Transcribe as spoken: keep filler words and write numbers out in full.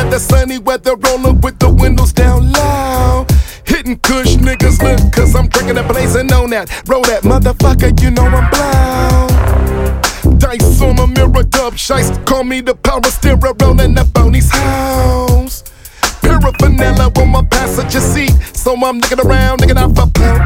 got the sunny weather rolling with the windows down low. Hitting kush niggas look, cause I'm drinking that blazing on that. Roll that motherfucker, you know I'm blown. Dice on a mirror, dub shice. Call me the power steerer, rolling up on these hoes. Paraphernalia on my passenger seat, so I'm nicking around, nicking out for pounds.